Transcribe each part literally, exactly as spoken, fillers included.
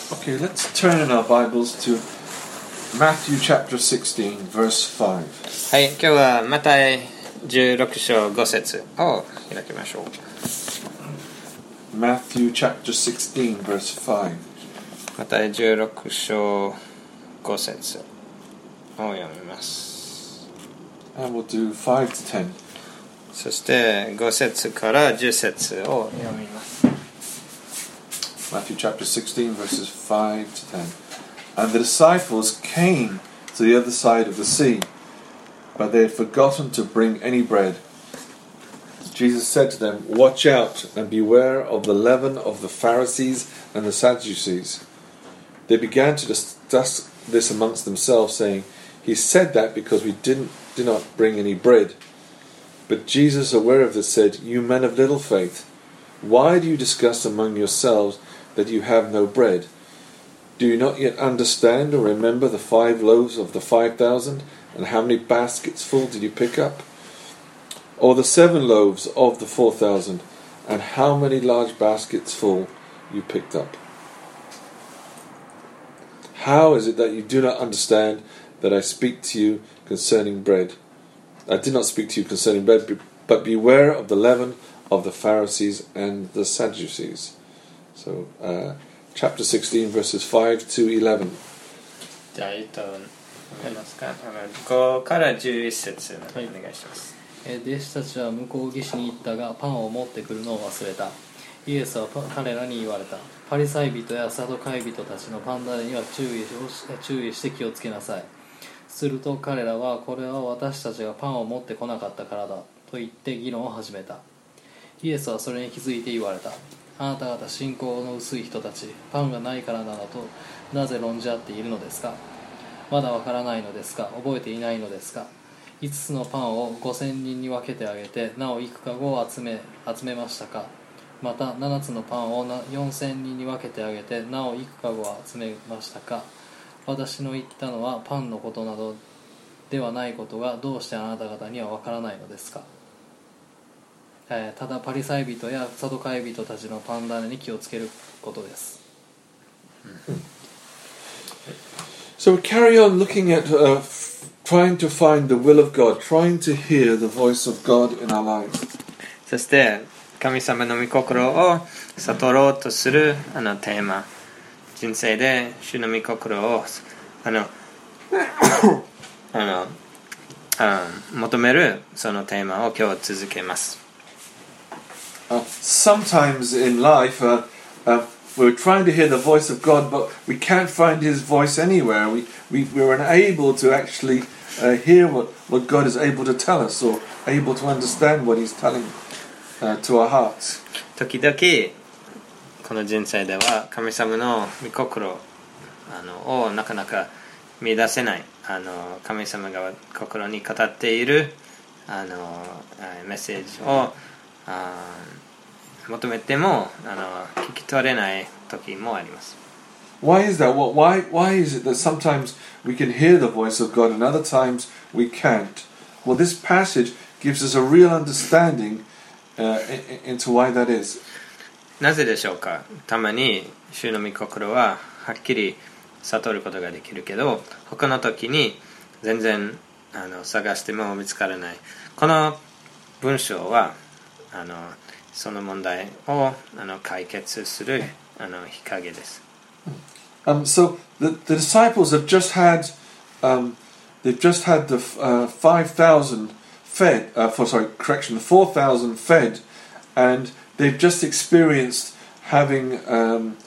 Okay, let's turn in our Bibles to Matthew chapter sixteen, verse five. はい、今日はマタイじゅうろく章ご節を開きましょう。 Matthew chapter sixteen, verse five. マタイじゅうろく章ご節を読みます。 And we'll do five to ten. そしてご節からじゅう節を読みます。 Matthew chapter sixteen, verses five to ten. And the disciples came to the other side of the sea, but they had forgotten to bring any bread. Jesus said to them, "Watch out and beware of the leaven of the Pharisees and the Sadducees." They began to discuss this amongst themselves, saying, "He said that because we didn't did not bring any bread." But Jesus, aware of this, said, "You men of little faith, why do you discuss among yourselves that you have no bread? Do you not yet understand or remember the five loaves of the five thousand, and how many baskets full did you pick up? Or the seven loaves of the four thousand, and how many large baskets full you picked up? How is it that you do not understand that I speak to you concerning bread? I did not speak to you concerning bread, but beware of the leaven of the Pharisees and the Sadducees." So, uh, chapter sixteen, verses five to eleven. じゃあ、えっと、読めますか？あのごからじゅういち節お願いします。 弟子たちは向こう岸に行ったがパンを持ってくるのを忘れた。イエスは彼らに言われた。パリサイ人やサドカイ人たちのパンダには注意を注意して気をつけなさい。すると彼らは、これは私たちがパンを持ってこなかったからだと言って議論を始めた。イエスはそれに気づいて言われた。あなた方信仰の薄い人たち、パンがないからなどとなぜ論じ合っているのですか？まだわからないのですか？覚えていないのですか？いつつのパンをごせんにんに分けてあげて、なお幾かごを集め集めましたか？またななつのパンをよんせんにんに分けてあげて、なお幾かごを集めましたか？私の言ったのはパンのことなどではないことが、どうしてあなた方にはわからないのですか？えー、ただパリサイ人やサドカイ人たちのパン種に気をつけることです。 So we carry on looking at uh, f- trying to find the will of God, trying to hear the voice of God in our lives. そして神様の御心を悟ろうとするあのテーマ、人生で主の御心をあのあのあ求めるそのテーマを今日続けます。 Uh, sometimes in life, uh, uh, we're trying to hear the voice of God, but we can't find His voice anywhere. We, we, we're unable to actually uh, hear what, what God is able to tell us, or able to understand what He's telling uh, to our hearts. 時々この人生では神様の御心あのをなかなか見出せない、あの神様が心に語っているあのメッセージをあ求めてもあの聞き取れない時もあります。 Why is that? What, why, why is it that sometimes we can hear the voice of God and other times we can't? Well, this passage gives us a real understanding uh, into why that is. なぜでしょうか。たまに主の御心ははっきり悟ることができるけど、他の時に全然あの探しても見つからない。この文章はあのその問題をあの解決するあの日陰です。 Um, so the, the disciples have just had, um, they've just had the uh, five thousand fed. Uh, for sorry, correction, the four thousand fed, and they've just experienced having um,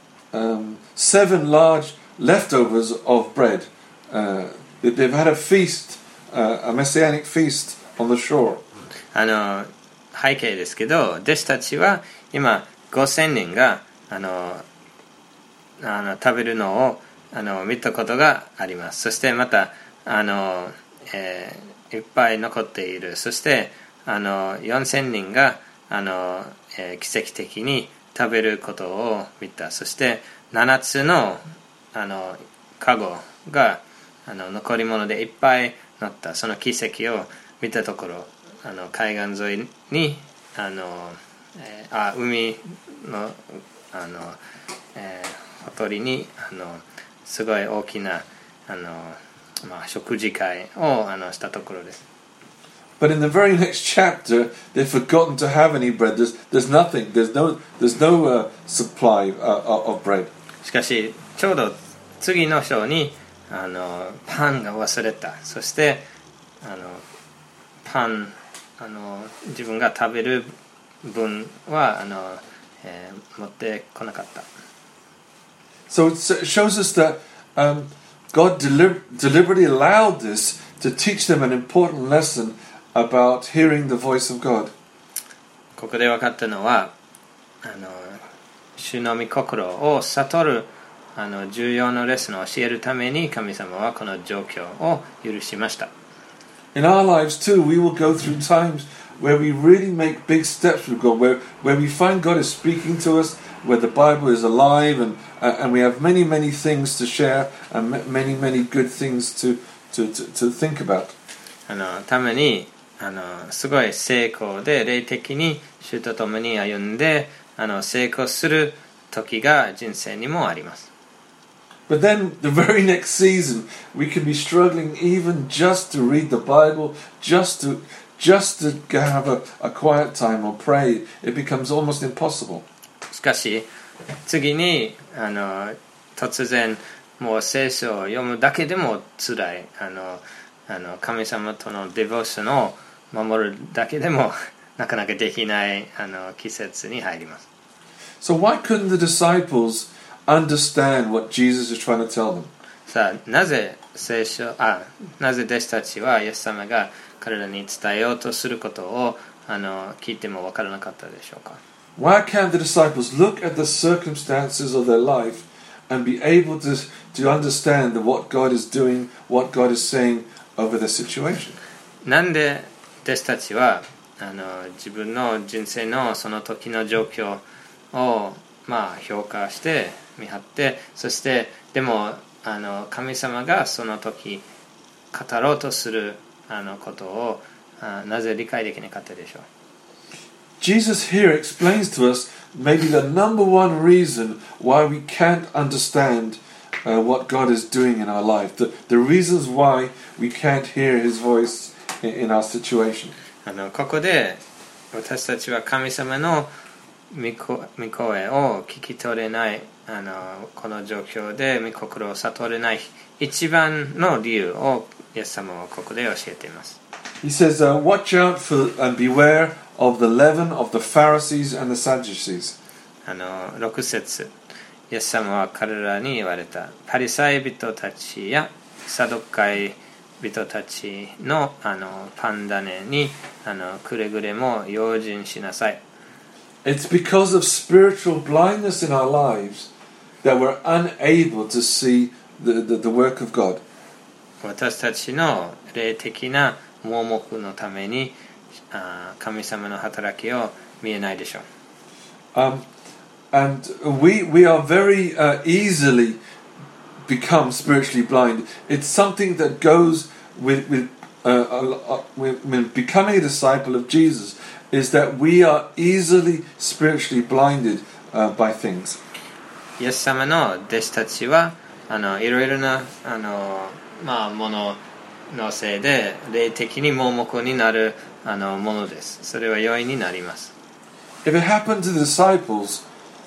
um, seven large leftovers of bread. Uh, they've had a feast, uh, a messianic feast on the shore. あの背景ですけど、弟子たちは今ごせんにんがあのあの食べるのをあの見たことがあります。そしてまたあの、えー、いっぱい残っている。そしてあのよんせんにんがあの、えー、奇跡的に食べることを見た。そしてななつのあのカゴがあの残り物でいっぱい乗った。その奇跡を見たところ、あの海岸沿いにあの、えー、あ海のあの、えー、ほ鳥にあのすごい大きなあの、まあ、食事会をあのしたところです。 But in the very next chapter, they've forgotten to have any bread. There's, there's nothing. There's no, there's no uh, supply uh, of bread. しかしちょうど次の章にあのパンが忘れた。そしてあのパンあの自分が食べる分はあの、えー、持ってこなかった。 So it shows us that um, God deli- deliberately allowed this to teach them an important lesson about hearing the voice of God. ここで分かったのはあの主の御心を悟るあの重要なレッスンを教えるために神様はこの状況を許しました。 In our lives too, we will go through times where we really make big steps with God, where, where we find God is speaking to us, where the Bible is alive, and, uh, and we have many, many things to share, and many, many good things to, to, to, to think about. あのためにあのすごい成功で霊的に主と共に歩んであの成功する時が人生にもあります。 But then the very next season, we can be struggling even just to read the Bible, just to just to have a, a quiet time or pray. It becomes almost impossible. しかし次にあの突然もう聖書を読むだけでも辛いあのあの神様とのデボーションを守るだけでもなかなかできないあの季節に入ります。 So why couldn't the disciples understand what Jesus is trying to tell them? さあなぜ聖書あなぜ弟子たちはイエス様が彼らに伝えようとすることをあの聞いても分からなかったでしょうか。 Why can't the disciples look at the circumstances of their life and be able to, to understand what God is doing, what God is saying over their situation? なんで弟子たちはあの自分の人生のその時の状況を、まあ、評価して見張って、そしてでもあの神様がその時語ろうとするあのことをあなぜ理解できなかったでしょう。 Jesus here explains to us maybe the number one reason why we can't understand uh, what God is doing in our life, the, the reasons why we can't hear His voice in, in our situation. あのここで私たちは神様の御声を聞き取れないあのこの状況で御心を悟れない一番の理由をイエス様はここで教えています。 He says, uh, watch out for and beware of the leaven of the Pharisees and the Sadducees. あのろく節、イエス様は彼らに言われた。パリサイ人たちやサドカイ人たちのあのパン種にあのくれぐれも用心しなさい。 It's because of spiritual blindness in our lives that we're unable to see the, the, the work of God. 私たちの霊的な盲目のためにあ神様の働きを見えないでしょう。 Um, and we, we are very uh, easily become spiritually blind. It's something that goes with, with, uh, uh, with, with becoming a disciple of Jesus, is that we are easily spiritually blinded uh, by things. イエス様の弟子たちはあのいろいろなあの、まあ、もののせいで霊的に盲目になるあのものです。それは容易になります。 If it happened to the disciples,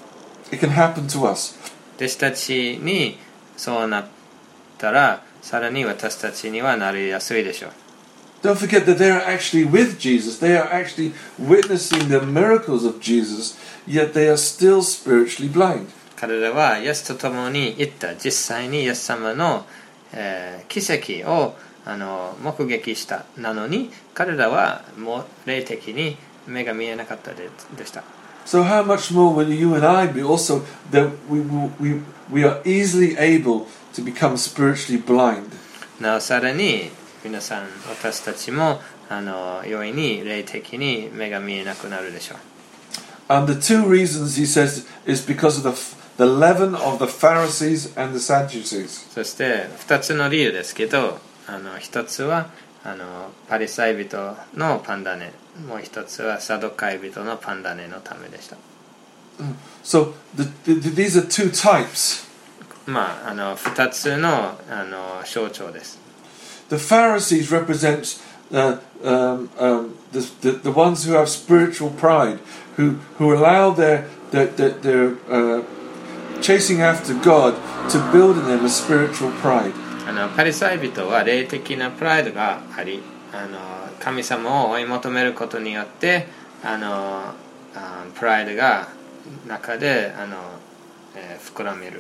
it can happen to us. 弟子たちにそうなったらさらに私たちにはなりやすいでしょう。 Don't forget that they are actually with Jesus. They are actually witnessing the miracles of Jesus, yet they are still spiritually blind. 彼らはイエスと共に行った実際にイエス様の、えー、奇跡をあの目撃したなのに彼らはもう霊的に目が見えなかったで、でした。 So how much more will you and I be also that we, we, we are easily able to become spiritually blind? なおさらに皆さん私たちもあの容易に霊的に目が見えなくなるでしょう。 And the two reasons he says is because of the, the leaven of the Pharisees and the Sadducees. そしてふたつの理由ですけどあのひとつはあのパリサイ人のパン種、もうひとつはサドカイ人のパン種のためでした。 So the, the, these are two types まあ、あのふたつの、あの象徴です。 The Pharisees represent uh, um, um, the, the, the ones who have spiritual pride, who, who allow their, their, their, their uh, chasing after God to build in them a spiritual pride. あのパリサイ人は霊的なプライドがあり、あの神様を追い求めることによってあのあプライドが中であの、えー、膨らめる。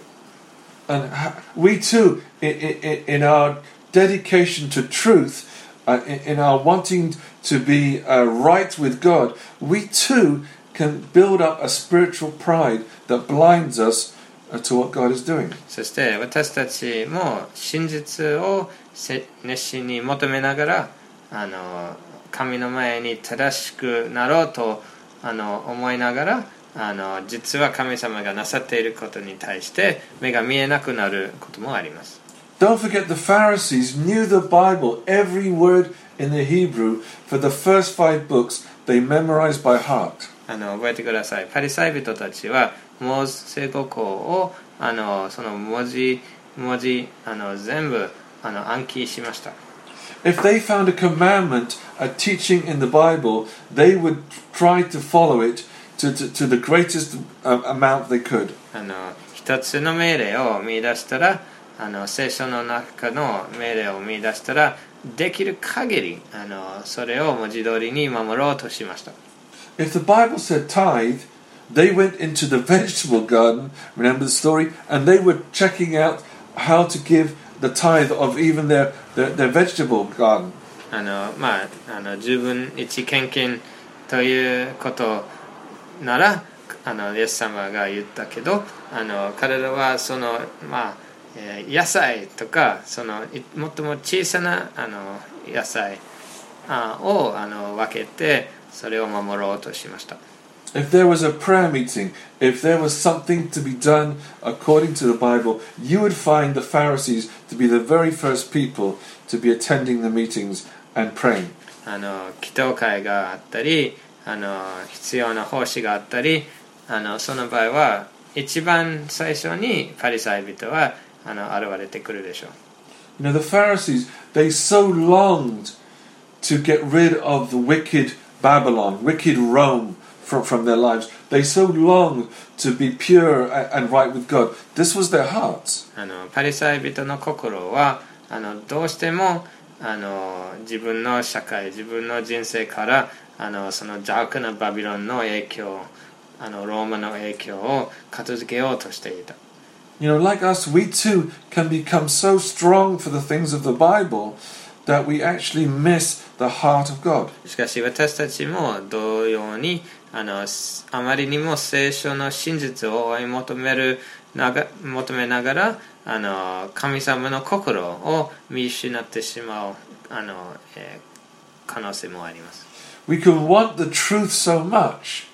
And we too, in, in, in our dedication to truth, uh, in, in our wanting to be uh, right with God, we too can build up a spiritual pride that blinds us uh, to what God is doing. そして私たちも真実を熱心に求めながら、あの神の前に正しくなろうとあの思いながら、あの実は神様がなさっていることに対して目が見えなくなることもあります。 Don't forget the Pharisees knew the Bible, every word in the Hebrew, for the first five books they memorized by heart. あの覚えてください。パリサイ人たちはモーセ五項をあのその文字文字あの全部あの暗記しました。 If they found a commandment, a teaching in the Bible, they would try to follow it to, to, to the greatest uh, amount they could. あの一つの命令を見出したら、あの聖書の中の命令を見出したら、できる限りあのそれを文字通りに守ろうとしました。 If the Bible said tithe, they went into the vegetable garden, remember the story, and they were checking out how to give the tithe of even their, their, their vegetable garden. あのまああの十分一献金ということなら、あのイエス様が言ったけど、あの彼らはそのまあ、えー、野菜とかその最も小さなあの野菜あをあの分けてそれを守ろうとしました。 If there was a prayer meeting, if there was something to be done according to the Bible, you would find the Pharisees to be the very first people to be attending the meetings and praying. あの祈祷会があったり、あの必要な奉仕があったり、あのその場合は一番最初にパリサイ人はあの現れてくるでしょう。 You know, the Pharisees, they so longed to get rid of the wicked Babylon, wicked Rome from, from their lives. They so longed to be pure and right with God. This was their hearts. あのパリサイ人の心はあのどうしてもあの自分の社会、自分の人生からあのその邪悪なバビロンの影響、あのローマの影響を片付けようとしていた。 You know, like us, we too can become so strong for the things of the Bible that we actually miss the heart of God. しかし私たちも同様にあのあまりにも聖書の真実を追い求めるなが求めながらあの神様の心を見失ってしまうあの、えー、可能性もあります。 We can want the truth so much,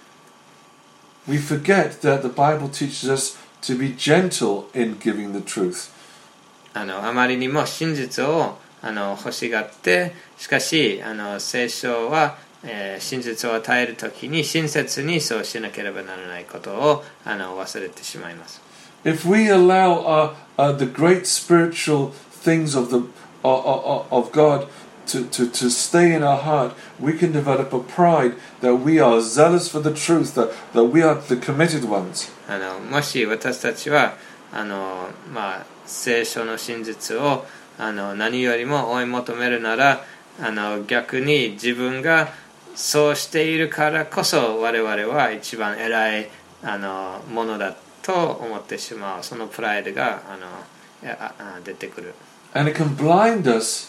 we forget that the Bible teaches us to be gentle in giving the truth. あのあまりにも真実をあの欲しがって、しかしあの聖書は、えー、真実を与えるときに親切にそうしなければならないことをあの忘れてしまいます。 If we allow our, uh, the great spiritual things of the of, of God to, to, to stay in our heart, we can develop a pride that we are zealous for the truth, that, that we are the committed ones. あのもし私たちはあの、まあ、聖書の真実をあの何よりも追い求めるなら、あの逆に自分がそうしているからこそ我々は一番偉いあのものだと思ってしまう、そのプライドがあのああ出てくる。 And it can blind us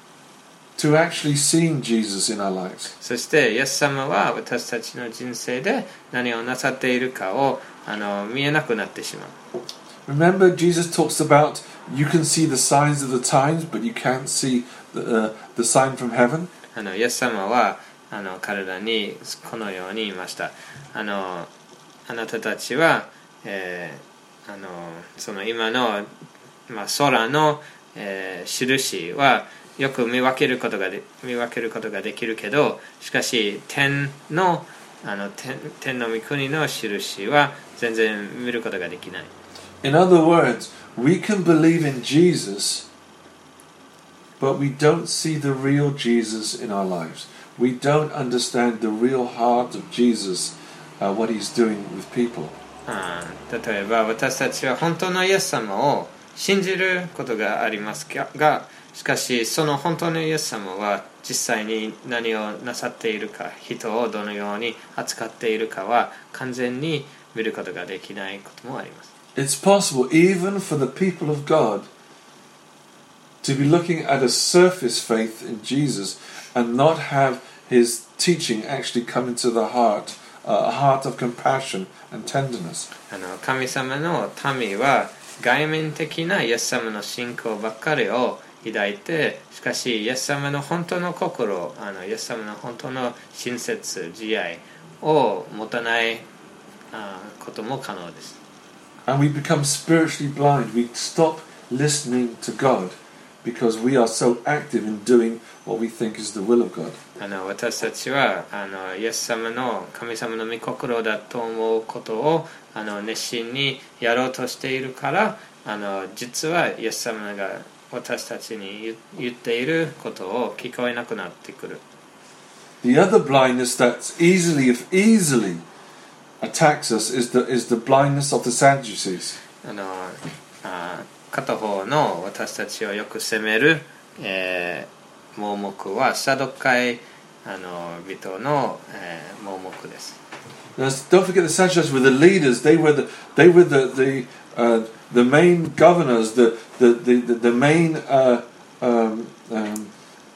to actually seeing Jesus in our lives. そしてイエス様は私たちの人生で何をなさっているかをあの見えなくなってしまう。 Remember, Jesus talks about you can see the signs of the times, but you can't see the, uh, the sign from heaven. あのイエス様はあの彼らにこのように言いました。あのあなたたちは、えー、あのその今の、まあ、空の、えー、印はよく見分けることがで見分けることができるけど、しかし天のあの 天, 天の御国の印は全然見ることができない。 In other words, We can believe in Jesus, but we don't see the real Jesus in our lives. We don't understand the real heart of Jesus, uh, what he's doing with people. 例えば私たちは本当のイエス様を信じることがありますが、しかしその本当のイエス様は実際に何をなさっているか、人をどのように扱っているかは完全に見ることができないこともあります。 It's possible even for the people of God to be looking at a surface faith in Jesus and not have his teaching actually come into the heart, uh, a heart of compassion and tenderness. あの神様の民は外面的なイエス様の信仰ばっかりを抱いて、しかしイエス様の本当の心、あのイエス様の本当の親切、慈愛を持たないことも可能です。 And we become spiritually blind. We stop listening to God because we are so active in doing what we think is the will of God. あの私たちはあのイエス様の神様の御心だと思うことをあの熱心にやろうとしているから、あの実はイエス様が私たちに言っていることを聞こえなくなってくる。 The other blindness that's easily, if easily attacks us is the is the blindness of the Sadducees. あのあ片方の私たちをよく責める、えー、盲目はサドカイあの人の、えー、盲目です。 Now, don't forget the Sadducees were the leaders. They were the they were the the uh, the main governors, the the the the, the main uh, um, um,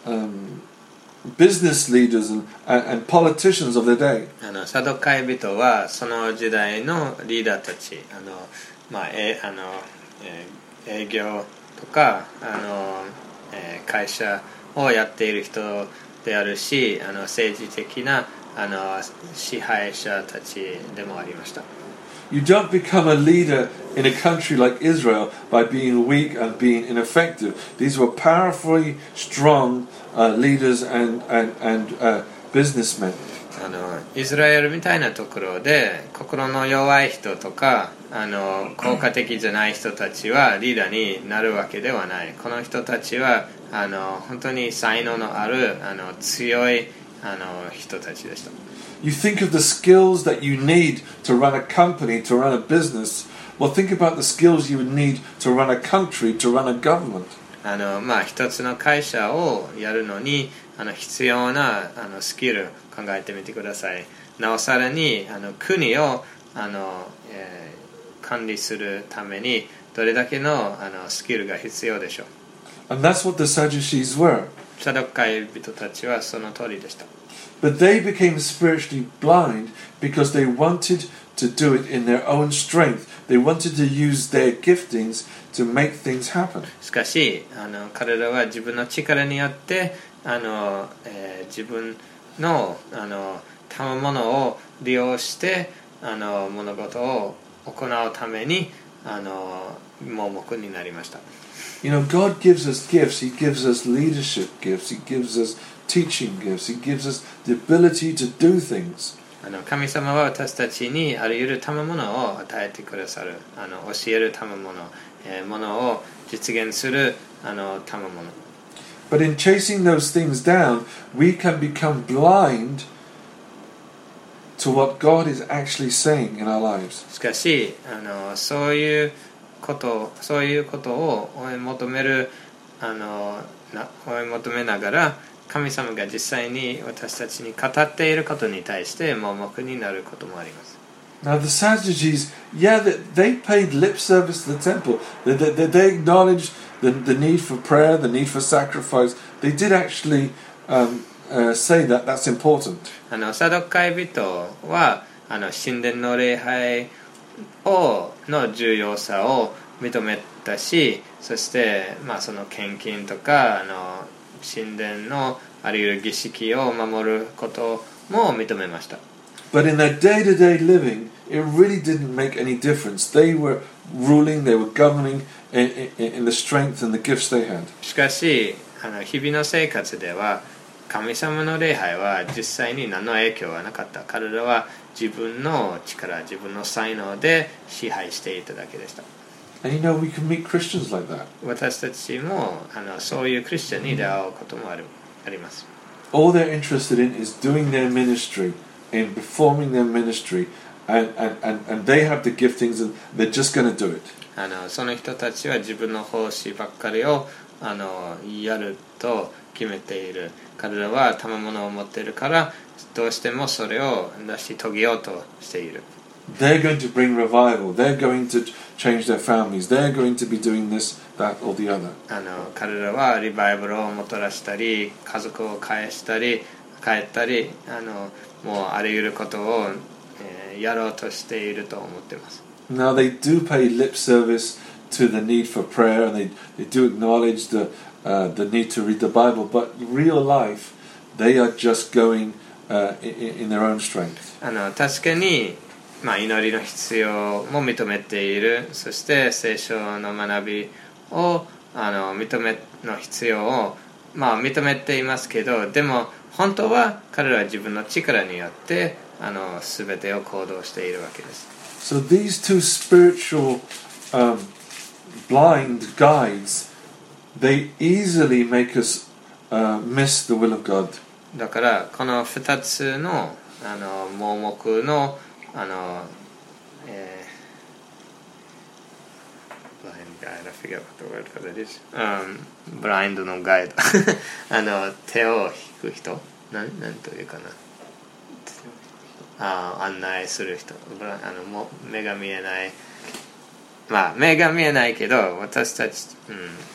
um, business leaders and, and and politicians of their day. あのサドカイ人はその時代のリーダーたち、あのまあえあの、えー営業とかあの、えー、会社をやっている人であるし、あの政治的なあの支配者たちでもありました。 You don't become a leader in a country like Israel by being weak and being ineffective. These were powerfully strong uh, leaders and and and uh, businessmen. あのイスラエルみたいなところで心の弱い人とかあの効果的じゃない人たちはリーダーになるわけではない。この人たちはあの本当に才能のあるあの強いあの人たちでした。 You think of the skills that you need to run a company, to run a business. Well, think about the skills you would need to run a country, to run a government. あのまあ一つの会社をやるのにあの必要なあのスキル考えてみてください。なおさらにあの国をあの、えー、管理するためにどれだけのあのスキルが必要でしょう。 And that's what the Sadducees were. サドカイ人たちはその通りでした。 But they became spiritually blind because they wanted to do it in their own strength. They wanted to use their giftings to make things happen. しかしあの彼らは自分の力によってあの、えー、自分のあの賜物を利用してあの物事を行うためにあの盲目になりました。 You know, God gives us gifts. He gives us leadership gifts. He gives us teaching gifts. He gives us the ability to do things. あの神様は私たちにあらゆる賜物を与えてくださる。あの教える賜物、えー、ものを実現するあの賜物。 But in chasing those things down, we can become blind to what God is actually saying in our lives. しかしあのそういうことそういうことを追い求めるあのな追い求めながら神様が実際に私たちに語っていることに対して盲目になることもあります。 Now the Sadducees, yeah, they, they paid lip service to the temple. They, they, they acknowledged the, the need for prayer, the need for sacrifice. They did actually um, uh, say that that's important. あのサドカイ人はあの神殿の礼拝をの重要さを認めたし、そして、まあ、その献金とかあの神殿のあらゆる儀式を守ることも認めました。 But in their day-to-day living, it really didn't make any difference. They were ruling, they were governing in, in, in the strength and the gifts they had. しかしあの日々の生活では神様の礼拝は実際に何の影響はなかった。彼らは自分の力、自分の才能で支配していただけでした。 And you know, we can meet Christians like that. 私たちもあのそういうクリスチャンに出会うこともあるあります。 All they're interested in is doing their ministry, in performing their ministry, and, and, and, and they have the giftings and they're just going to do it. あのその人たちは自分の奉仕ばっかりをあのやると決めている。彼らは賜物を持っているからどうしてもそれを成し遂げようとしている。 They're going to bring revival. They're going to change their families. They're going to be doing this, that, or the other. あの彼らはリバイバルをもたらしたり、家族を返したり、帰ったり、あのもうあらゆることを、えー、やろうとしていると思っています。 Now they do pay lip service to the need for prayer, and they, they do acknowledge the uh, the need to read the Bible. But in real life, they are just going uh, in, in their own strength. あの確かに。まあ、祈りの必要も認めている。そして聖書の学びをあの認めの必要を、まあ、認めていますけど、でも本当は彼らは自分の力によってあの全てを行動しているわけです。 So these two spiritual um, blind guides, they easily make us uh, miss the will of God. だからこのふたつのあの盲目のあの、えー、ブラインドガイド、I forget what the word for that is、um, ブラインドのガイドあの手を引く人、なんなんというかな、あ案内する人、あのも目が見えない、まあ目が見えないけど私たち、うん、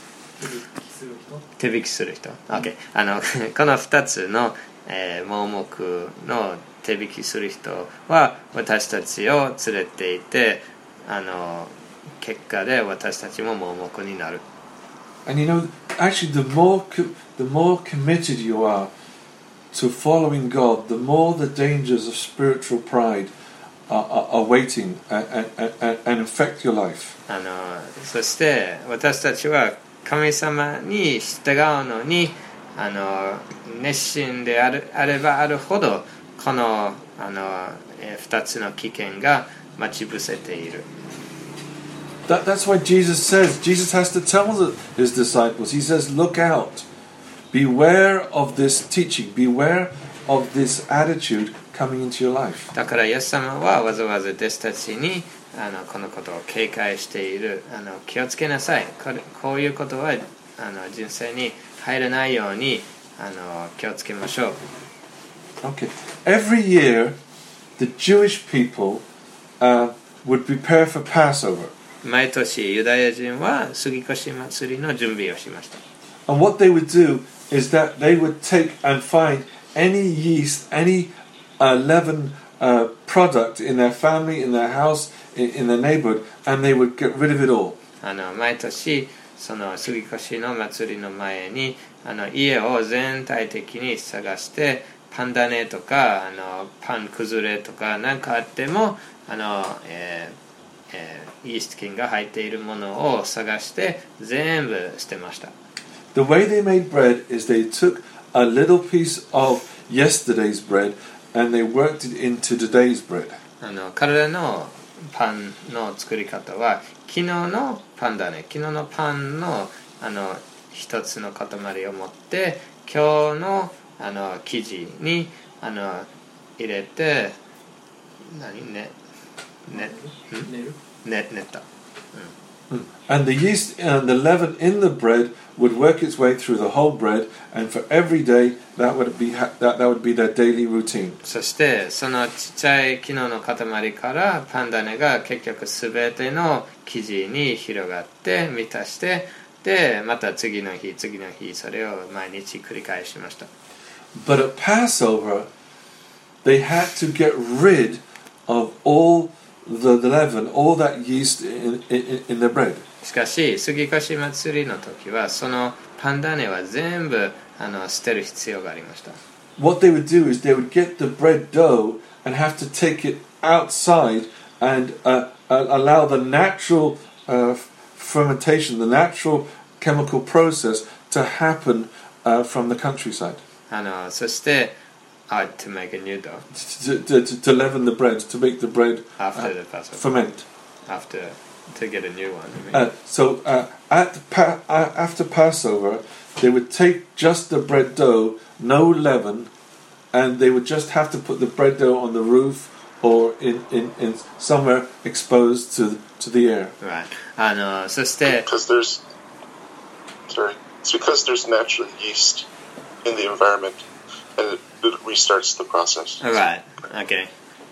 手引きする人、OK、あのこのふたつの、えー、盲目の手引きする人は私たちを連れていて、あの結果で私たちも盲目になる。 And you know, actually, the more the more committed you are to following God, the more the dangers of spiritual pride are, are, are waiting and, and, and affect your life. あのそして私たちは神様に従うのにあの熱心であるあればあるほどこのあの二つの危険が待ち伏せている。 That, that's why Jesus says, Jesus has to tell the, his disciples, he says, look out, beware of this teaching, beware of this attitude coming into your life. だからイエス様はわざわざ弟子たちにあのこのことを警戒している。あの気をつけなさい。これこういうことはあの人生に入らないようにあの気をつけましょう。 Okay. Every year, the Jewish people uh, would prepare for Passover. 毎年ユダヤ人は杉越祭りの準備をしました。 And what they would do is that they would take and find any yeast, any uh, leaven uh, product in their family, in their house, in, in their neighborhood, and they would get rid of it all. あの毎年その杉越の祭りの前にあの家を全体的に探してパン種とかあのパン崩れとか何かあってもあの、えーえー、イースト菌が入っているものを探して全部捨てました。 The way they made bread is they took a little piece of yesterday's bread and they worked it into today's bread. あの彼らのパンの作り方は昨日のパン種、昨日のパンのあの一つの塊を持って今日のあの生地にあの入れて何ねねね練った。 And the yeast and the leaven in the bread would work its way through the whole bread, and for every day that would be that that would be their daily routine. そしてそのちっちゃい昨日の塊からパン種が結局すべての生地に広がって満たしてでまた次の日次の日それを毎日繰り返しました。 But at Passover, they had to get rid of all the leaven, all that yeast in, in, in the bread. しかし杉越祭りの時はそのパン種は全部あの捨てる必要がありました。 What they would do is they would get the bread dough and have to take it outside and uh, uh, allow the natural uh, fermentation, the natural chemical process to happen uh, from the countryside. あのそして、uh, to make a new dough. To, to, to, to leaven the bread, to make the bread after uh, the Passover. ferment. After to get a new one. I mean. Uh, so uh, at pa- uh, after Passover, they would take just the bread dough, no leaven, and they would just have to put the bread dough on the roof or in, in, in somewhere exposed to to the air. Right. あのそして Because there's, sorry, it's because there's naturally yeast in the environment, and it, it restarts the process. Right. Okay.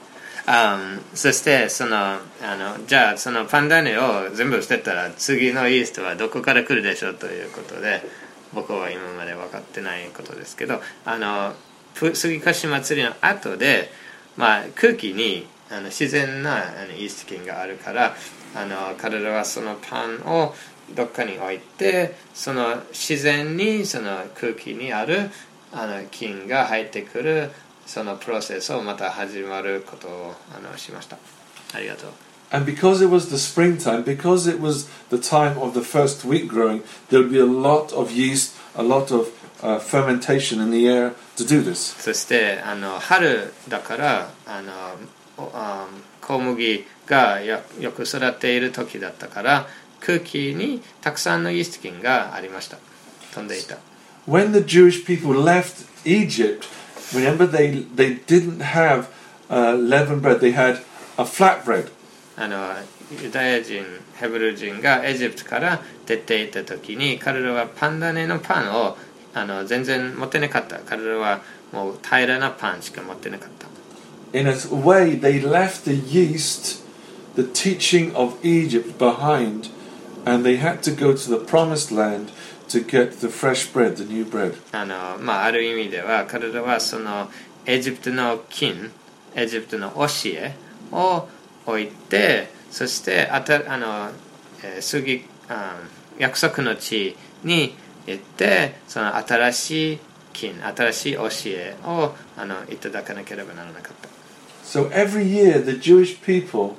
Um, そしてそのあのじゃあそのパンダネを全部捨てたら次のイーストはどこから来るでしょうということで僕は今まで分かってないことですけどあの杉越祭りの後で、まあ、空気にあの自然なあのイースト菌があるからあの彼らはそのパンをどっかに置いてその自然にその空気にあるあの菌が入ってくるそのプロセスをまた始まることをあのしました。ありがとう。 And because it was the springtime, because it was the time of the first wheat growing, there would be a lot of yeast, a lot of uh, fermentation in the air to do this. そしてあの春だからあのあ小麦がよく育っている時だったから空気にたくさんのイースト菌がありました。飛んでいた。 When the Jewish people left Egypt, remember they they didn't have uh, leavened bread; they had a flat bread. あのユダヤ人、ヘブル人がエジプトから出ていった時に彼らはパンダネのパンをあの全然持ってなかった。彼らはもう平らなパンしか持ってなかった。 In a way, they left the yeast, the teaching of Egypt behind, and they had to go to the promised land to get the fresh bread, the new bread. あのまあある意味では彼らはそのエジプトの金、エジプトの教えを置いて、そしてあたあの、えー、次あ約束の地に行ってその新しい金、新しい教えをあのいただかなければならなかった。 So every year, the Jewish people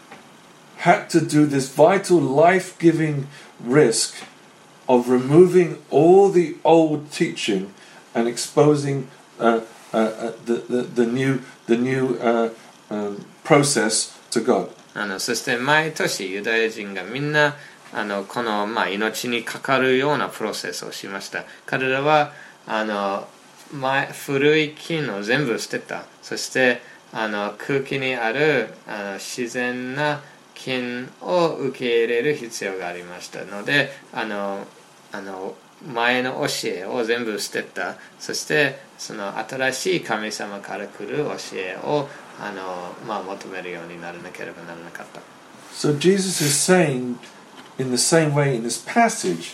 had to do this vital, life-giving risk of removing all the old teaching and exposing uh, uh, uh, the, the the new the new uh, um, process to God. あのそして毎年ユダヤ人がみんなあのこの、まあ、命にかかるようなプロセスをしました。彼らはあの前古い菌を全部捨てた。そしてあの空気にあるあの自然な菌を受け入れる必要がありましたのであのあの前の教えを全部捨てた。そしてその新しい神様から来る教えをあの、まあ、求めるようにならなければならなかった。 So Jesus is saying in the same way in this passage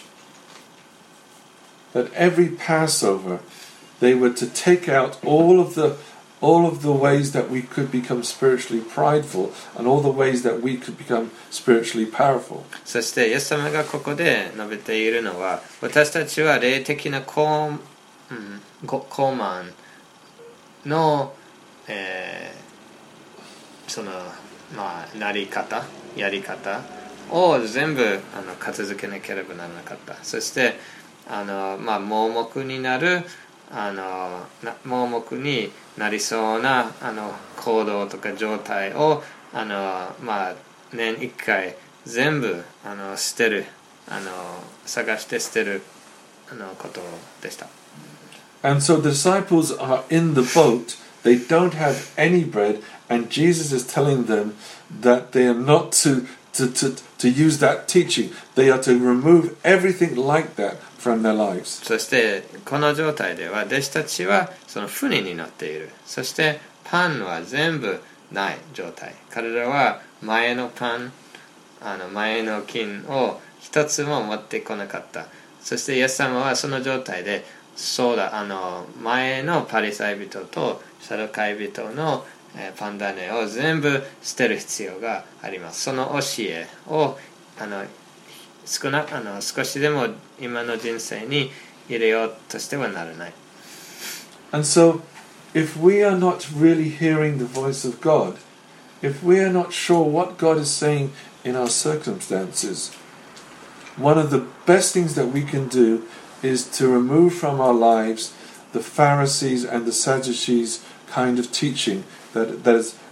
that every Passover they were to take out all of the all of the ways that we could become spiritually prideful and all the ways that we could become spiritually powerful. そしてイエス様がここで述べているのは私たちは霊的な高、うん、高慢の、えー、そのまあなり方やり方を全部あの片付けなければならなかった。そしてあの、まあ、盲目になるあのな盲目になりそうなあの行動とか状態をあの、まあ、年いっかい全部あの捨てるあの探して捨てるあのことでした。 And so the disciples are in the boat, they don't have any bread, and Jesus is telling them that they are not to, to, to, to use that teaching. They are to remove everything like that from their lives. そしてこの状態では弟子たちはその船に乗っている。そしてパンは全部ない状態。彼らは前のパン、あの前の金を一つも持ってこなかった。そしてイエス様はその状態でそうだ、あの前のパリサイ人とサドカイ人のパンダネを全部捨てる必要があります。その教えをあの少なあの少しでも今の人生に入れようとしてはならない。 And so, if we are not really hearing the voice of God, if we are not sure what God is saying in our circumstances, one of the best things that we can do is to remove from our lives the Pharisees and the Sadducees kind of teaching that, that is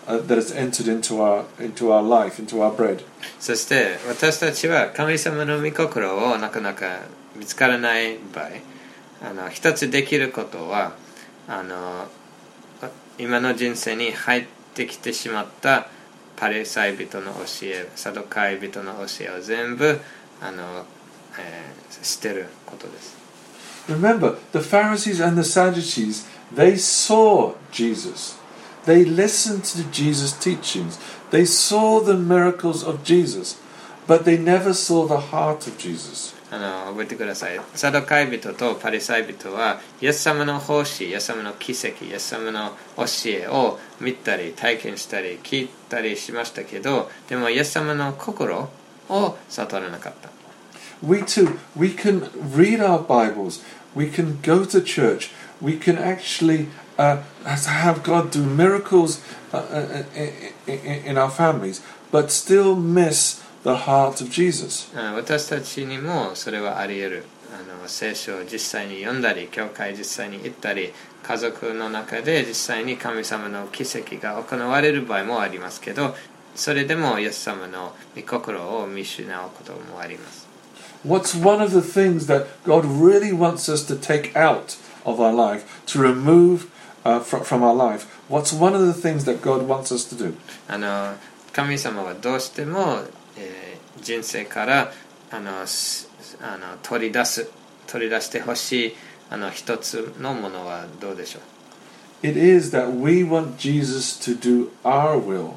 uh, that has entered into our into our life, into our bread. そして私たちは神様の御心をなかなか見つからない場合、あの一つできることはあの今の人生に入ってきてしまったパリサイ人の教え、サドカイ人の教えを全部あの、えー、捨てることです。 Remember, the Pharisees and the Sadducees, they saw Jesus. They listened to Jesus' teachings. They saw the miracles of Jesus, but they never saw the heart of Jesus. あの覚えてください。サドカイ人とパリサイ人はイエス様の奉仕、イエス様の奇跡、イエス様の教えを見たり体験したり聞いたりしましたけど、でもイエス様の心を悟らなかった。 We too, we can read our Bibles, we can go to church, we can actually uh, have God do miracles uh, in our families, but still miss the heart of Jesus. 私たちにもそれはあり得る。あの聖書を実際に読んだり、教会実際に行ったり、家族の中で実際に神様の奇跡が行われる場合もありますけど、それでもイエス様の御心を見失うこともあります。 What's one of the things that God really wants us to take out of our life, to remove uh, from, from our life? What's one of the things that God wants us to do? あの神様はどうしても、えー、人生からあのあの取り出す取り出してほしいあの一つのものはどうでしょう？ It is that we want Jesus to do our will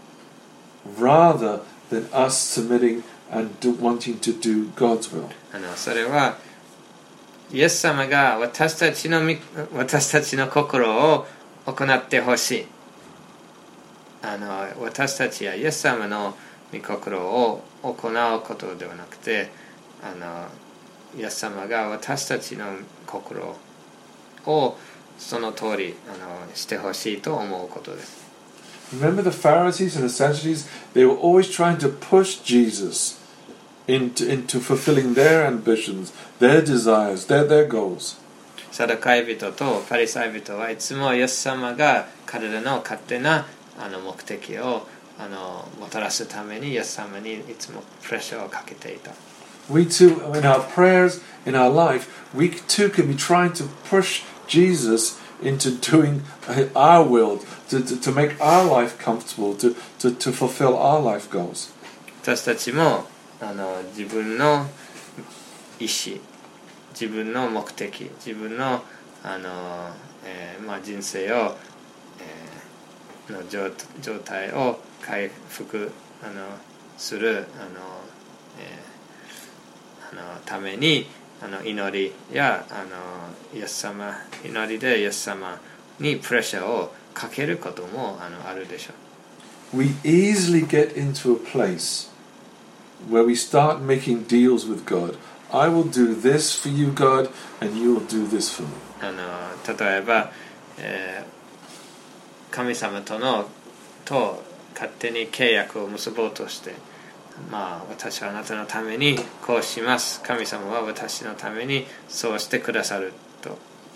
rather than us submitting and do, wanting to do God's will. あのそれはイエス様が私たちの私たちの心を行ってほしい。あの私たちはイエス様の御心を行うことではなくて、あのイエス様が私たちの心をその通りあのしてほしいと思うことです。 Remember the Pharisees and the Sadducees? They were always trying to push Jesus into, into fulfilling their ambitions, their desires, their, their goals. サドカイ人とパリサイ人はいつもイエス様が彼らの勝手なあの目的をあのもたらすためにイエス様にいつもプレッシャーをかけていた。 We too, in our prayers, in our life, we too can be trying to push Jesus into doing our will, to, to, to make our life comfortable, to, to, to fulfill our life goals. 私たちもあの自分の意思、自分の目的、自分の、あの、えーまあ、人生を、えー、の 状, 状態を回復あのするあの、えー、あのためにあの祈りやあのイエス様祈りでイエス様にプレッシャーをかけることもあのあるでしょう。 We easily get into a place where we start making deals with God. I will do this for you, God, and you will do this for me. あの例えば、えー、神様とのと勝手に契約を結ぼうとして、まあ私はあなたのためにこうします。神様は私のためにそうしてくださると。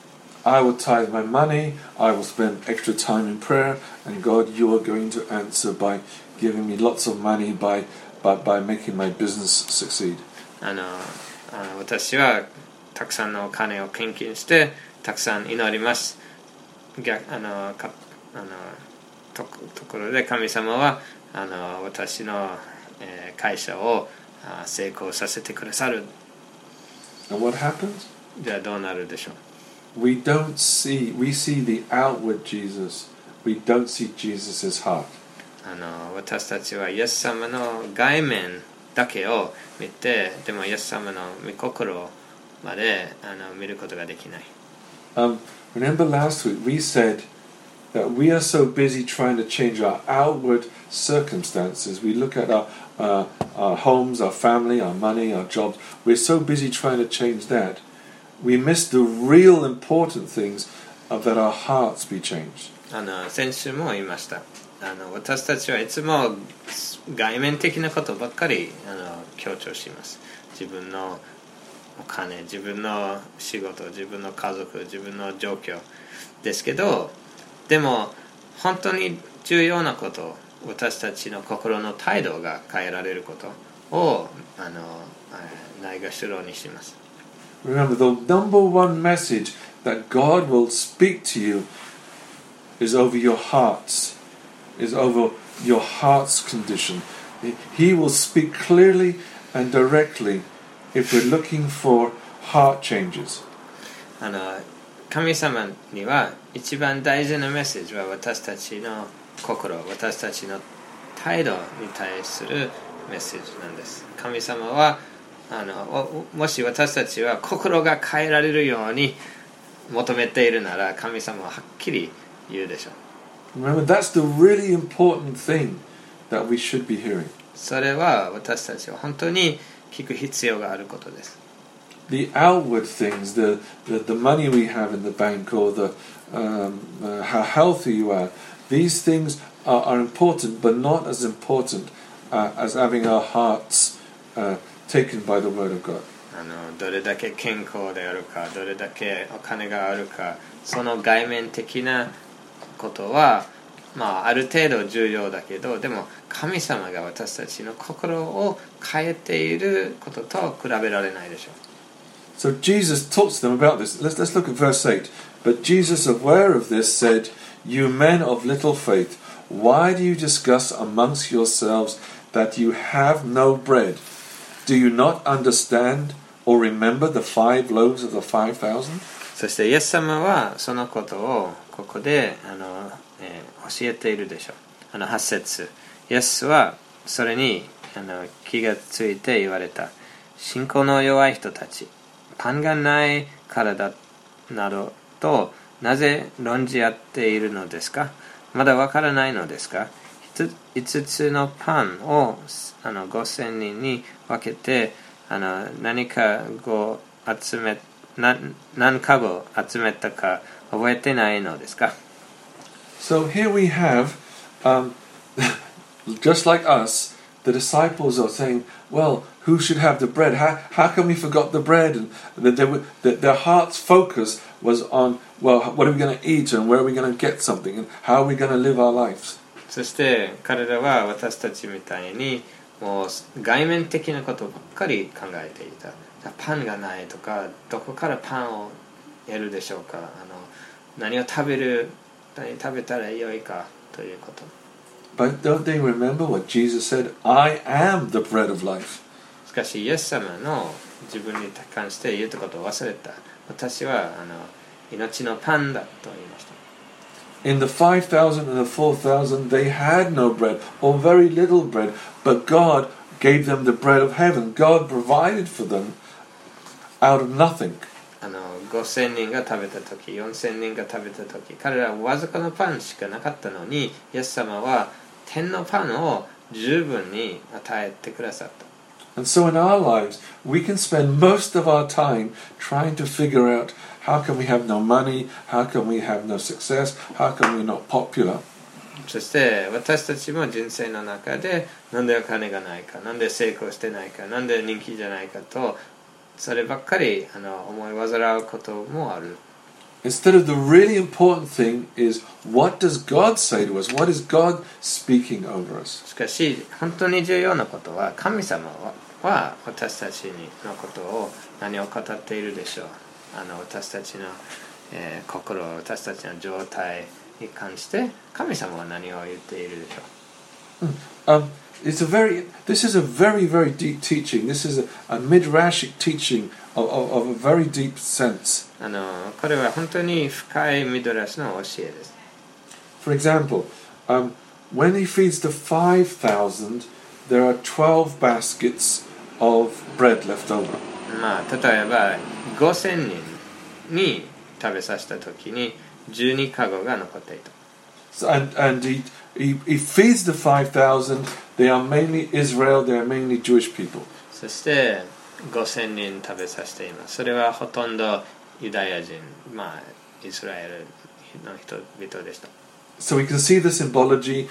I will tithe my money, I will spend extra time in prayer, and God, you are going to answer by giving me lots of money, by, by, by making my business succeed. あのあの私はたくさんのお金を献金してたくさん祈ります。逆あのかあの と, ところで神様はあの私の、えー、会社を成功させてくださる。 And what happens? じゃあどうなるでしょう。 We don't see, we see the outward Jesus. We don't see Jesus' heart. あの私たちはイエス様の外面だけを見て、でもイエス様の御心まであの見ることができない。 Um, remember last week we said that we are so busy trying to change our outward circumstances. We look at our, uh, our homes, our family, our money, our jobs. We're so busy trying to change that. We miss the real important things of that our hearts be changed. あの先週も言いました。あの私たちはいつも外面的なことばっかりあの強調します。自分のお金、自分の仕事、自分の家族、自分の状況ですけど、でも本当に重要なこと、私たちの心の態度が変えられることをあのないがしろにします。 Remember, the number one message that God will speak to you is over your hearts, is over your heart's condition. He will speak clearly and directly if we're looking for heart changes. あの神様には一番大事なメッセージは私たちの心、私たちの態度に対するメッセージなんです。神様はあのもし私たちは心が変えられるように求めているなら、神様ははっきり言うでしょう。 Remember, that's the really important thing that we should be hearing. それは私たちは本当に聞く必要があることです。 The outward things, the, the, the money we have in the bank, or the um, uh, how healthy you are, these things are, are important, but not as important uh, as having our hearts uh, taken by the Word of God. あのどれだけ健康であるか、どれだけお金があるか、その外面的なことは、まあ、ある程度重要だけど、でも神様が私たちの心を変えていることと比べられないでしょう。 So Jesus talks to them about this. Let's, let's look at verse eight. But Jesus, aware of this, said, "You men of little faith, why do you discuss amongst yourselves that you have no bread? Do you not understand or remember the five loaves of the five thousand?" そしてイエス様はそのことをここであの、えー、教えているでしょう。あのはち節、イエスはそれにあの気がついて言われた。信仰の弱い人たち、パンがないからだなどとなぜ論じ合っているのですか。まだわからないのですか。五つのパンをあのごせんにんに分けてあの何かご集めな何かご集めたか覚えてないのですか。 So here we have, um, just like us, the disciples are saying, well, who should have the bread? How, how come we forgot the bread? And that they were, that their heart's focus was on, well, what are we going to eat and where are we going to get something and how are we going to live our lives? そして彼らは私たちみたいにもう外面的なことばっかり考えていた。パンがないとか、どこからパンを得るでしょうか、あの何を食べる、何食べたらよいかということ。 But don't they remember what Jesus said? I am the bread of life. しかしイエス様の自分に関して言ったことを忘れた。私はあの命のパンだと言いました。 In the five thousand and the four thousand, they had no bread, or very little bread, but God gave them the bread of heaven. God provided for them out of nothing. あのごせんにんが食べたとき、よんせんにんが食べたとき、彼らはわずかのパンしかなかったのに、イエス様は天のパンを十分に与えてくださった。 And so in our lives, we can spend most of our time trying to figure out how can we have no money, how can we have no success, how can we not popular. そして私たちも人生の中でなんでお金がないか、なんで成功してないか、なんで人気じゃないかと、そればっかりあの思い煩うこともある。 Instead of the really important thing is, what does God say to us? What is God speaking over us? しかし本当に重要なことは、神様は私たちのことを何を語っているでしょう。あの私たちの、えー、心、私たちの状態に関して神様は何を言っているでしょう。 Um, it's a very. This is a very, very deep teaching. This is a, a midrashic teaching of, of, of a very deep sense. あのこれは本当に深いミドラシの教えです。 For example, um, when he feeds the five thousand, there are twelve baskets of bread left over. まあ例えばごせんにんに食べさせたときにじゅうにかごが残っていた。 So, and and he, he he feeds the five thousand. They are mainly Israel. They are mainly Jewish people. そしてごせんにん食べさせています。それはほとんどユダヤ人、まあイスラエルの人々でした。 So we can see the symbology.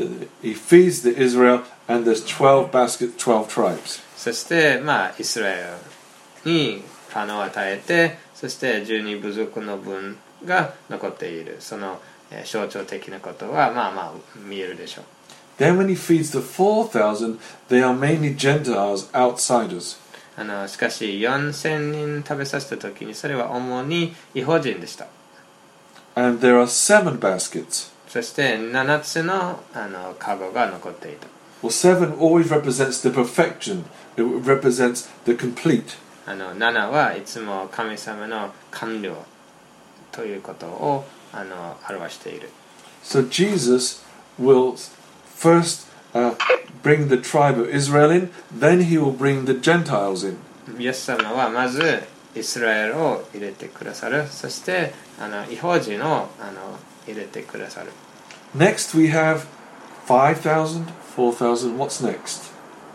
He feeds the Israel, and there's twelve baskets, twelve tribes. そしてまあイスラエルにパンを与えて、そしてじゅうに部族の分が残っている。その、 えー象徴的なことはまあまあ見えるでしょう。 Then when he feeds the four thousand, they are mainly Gentiles, outsiders. あのしかしよんせんにん食べさせた時にそれは主に異邦人でした。 And there are seven baskets. そしてななつのあのカゴが残っていた。 Well, seven always represents the perfection. It represents the complete. あのななはいつも神様の完了ということをあの表している。 So Jesus will first uh, bring the tribe of Israel in, then he will bring the Gentiles in. イエス様はまずイスラエルを入れてくださる。そしてあの異邦人をあの入れてくださる。 Next we have five thousand, four thousand. What's next?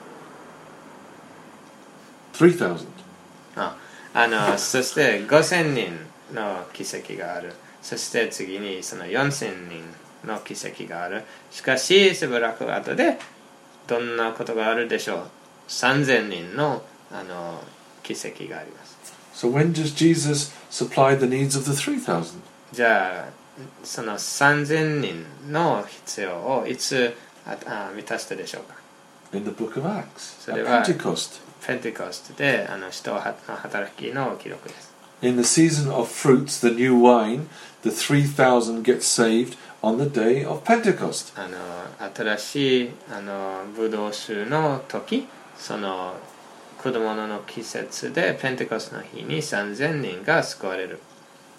three thousand. ああのそしてごせんにんの奇跡がある。そして次にそのよんせんにんの奇跡がある。しかししばらく後でどんなことがあるでしょう。さんぜんにんのあの奇跡があります。 So when does Jesus supply the needs of the three thousand? じゃあそのさんぜんにんの必要をいつああ満たしたでしょうか。 In the book of Acts, So at they were- Pentecost. ペンテコストであの人の働きの記録です。 In the season of fruits, the new wine, the three thousand get saved on the day of Pentecost. あの新しいあのブドウ酒の時、その果物の季節でペンテコストの日にさんぜんにんが救われる。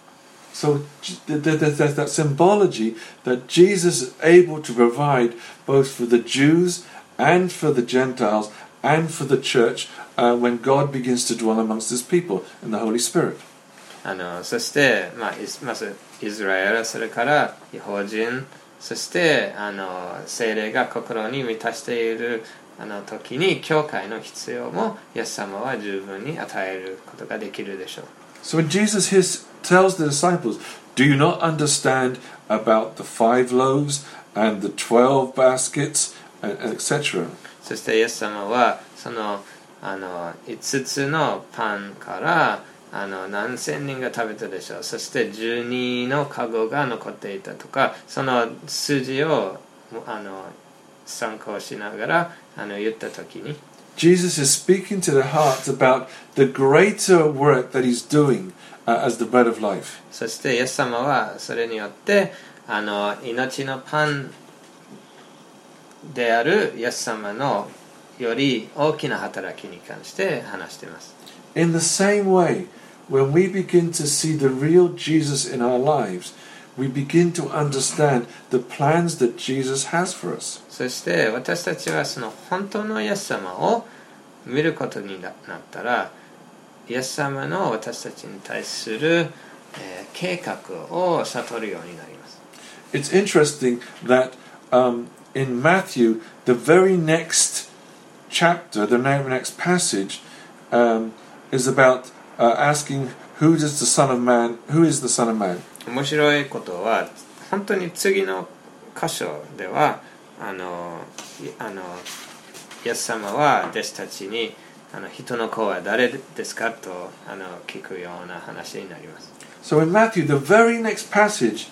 So th- th- th- there's that symbology that Jesus is able to provide both for the Jews and for the Gentiles and for the church uh, when God begins to dwell amongst his people in the Holy Spirit. あのそして、まあ、イスまずイスラエル、それから異邦人、そしてあの聖霊が心に満たしているあの時に教会の必要もイエス様は十分に与えることができるでしょう。 So when Jesus his, tells the disciples, do you not understand about the five loaves and the twelve baskets, and, and et cetera? そしてイエス様はそのあのいつつのパンからあの何千人が食べたでしょう。そしてじゅうにのカゴが残っていたとか、その数字をあの参考しながらあの言った時に、 Jesus is speaking to their hearts about the greater work that he's doing uh, as the bread of life. そしてイエス様はそれによってあの命のパンであるイエス様のより大きな働きに関して話しています。 In the same way, when we begin to see the real Jesus in our lives, we begin to understand the plans that Jesus has for us. そして私たちはその本当のイエス様を見ることになったら、イエス様の私たちに対する、えー、計画を悟るようになります。 It's interesting that um, in Matthew, the very next chapter, the very next passage, um, is about uh, asking who does the Son of Man, who is the Son of Man? 面白いことは本当に次の箇所ではあのあのイエス様は弟子たちにあの人の子は誰ですかとあの聞くような話になります。 So in Matthew, the very next passage,